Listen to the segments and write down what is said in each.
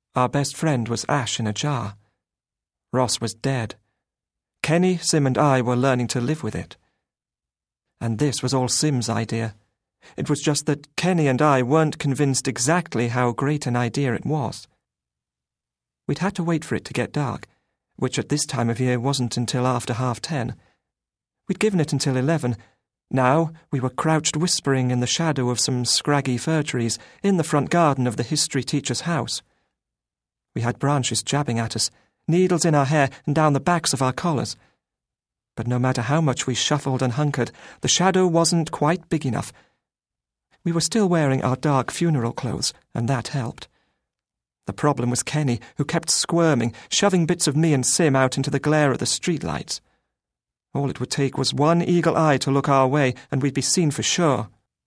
Our best friend was ash in a jar. Ross was dead. Kenny, Sim and I were learning to live with it. And this was all Sim's idea. It was just that Kenny and I weren't convinced exactly how great an idea it was. We'd had to wait for it to get dark, which at this time of year wasn't until after 10:30. We'd given it until 11. Now we were crouched whispering in the shadow of some scraggy fir trees in the front garden of the history teacher's house. We had branches jabbing at us, needles in our hair and down the backs of our collars. But no matter how much we shuffled and hunkered, the shadow wasn't quite big enough. We were still wearing our dark funeral clothes, and that helped. The problem was Kenny, who kept squirming, shoving bits of me and Sim out into the glare of the streetlights. All it would take was one eagle eye to look our way, and we'd be seen for sure.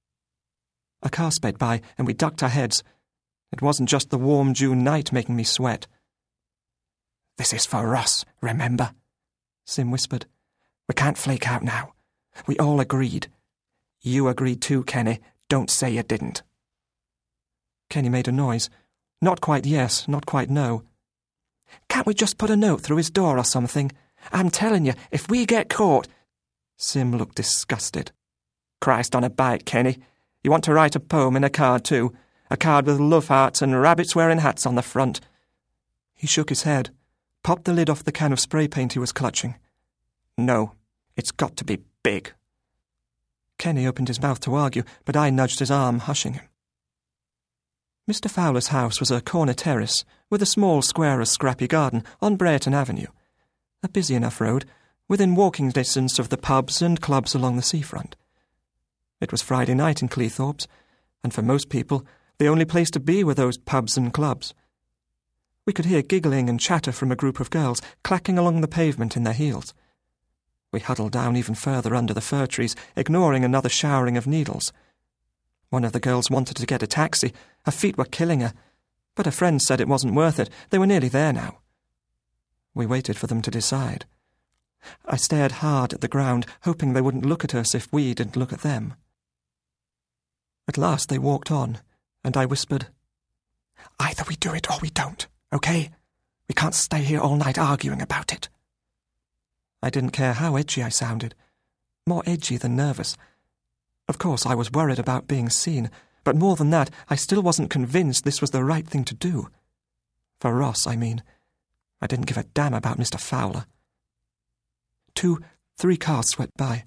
A car sped by, and we ducked our heads. It wasn't just the warm June night making me sweat. "This is for Ross, remember?" Sim whispered. "We can't flake out now. We all agreed. You agreed too, Kenny. Don't say you didn't." Kenny made a noise. Not quite yes, not quite no. "Can't we just put a note through his door or something? I'm telling you, if we get caught—" Sim looked disgusted. "Christ on a bike, Kenny. You want to write a poem in a card too? A card with love hearts and rabbits wearing hats on the front?" He shook his head, popped the lid off the can of spray paint he was clutching. "No, it's got to be big." Kenny opened his mouth to argue, but I nudged his arm, hushing him. Mr. Fowler's house was a corner terrace with a small square of scrappy garden on Brereton Avenue, a busy enough road, within walking distance of the pubs and clubs along the seafront. It was Friday night in Cleethorpes, and for most people, the only place to be were those pubs and clubs. We could hear giggling and chatter from a group of girls clacking along the pavement in their heels. We huddled down even further under the fir trees, ignoring another showering of needles. One of the girls wanted to get a taxi. Her feet were killing her, but her friends said it wasn't worth it. They were nearly there now. We waited for them to decide. I stared hard at the ground, hoping they wouldn't look at us if we didn't look at them. At last they walked on, and I whispered, "Either we do it or we don't, okay? We can't stay here all night arguing about it." I didn't care how edgy I sounded. More edgy than nervous. Of course, I was worried about being seen, but more than that, I still wasn't convinced this was the right thing to do. For Ross, I mean. I didn't give a damn about Mr. Fowler. 2, 3 cars swept by.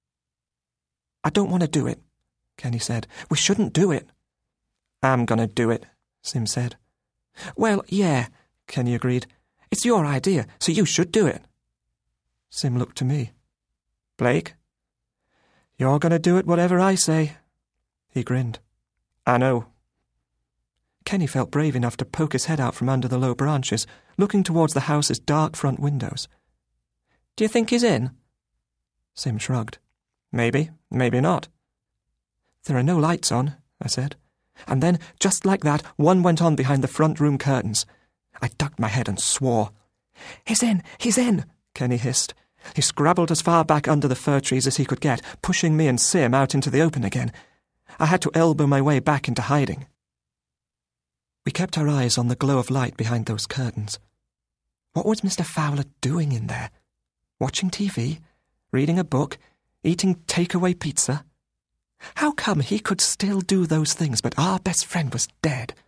"I don't want to do it," Kenny said. "We shouldn't do it." "I'm gonna do it," Sim said. "Well, yeah," Kenny agreed. "It's your idea, so you should do it." Sim looked to me. "Blake? You're going to do it whatever I say." He grinned. "I know." Kenny felt brave enough to poke his head out from under the low branches, looking towards the house's dark front windows. "Do you think he's in?" Sim shrugged. "Maybe, maybe not." "There are no lights on," I said. And then, just like that, one went on behind the front room curtains. I ducked my head and swore. "He's in! He's in!" Kenny hissed. He scrabbled as far back under the fir trees as he could get, pushing me and Sim out into the open again. I had to elbow my way back into hiding. We kept our eyes on the glow of light behind those curtains. What was Mr. Fowler doing in there? Watching TV? Reading a book? Eating takeaway pizza? How come he could still do those things, but our best friend was dead?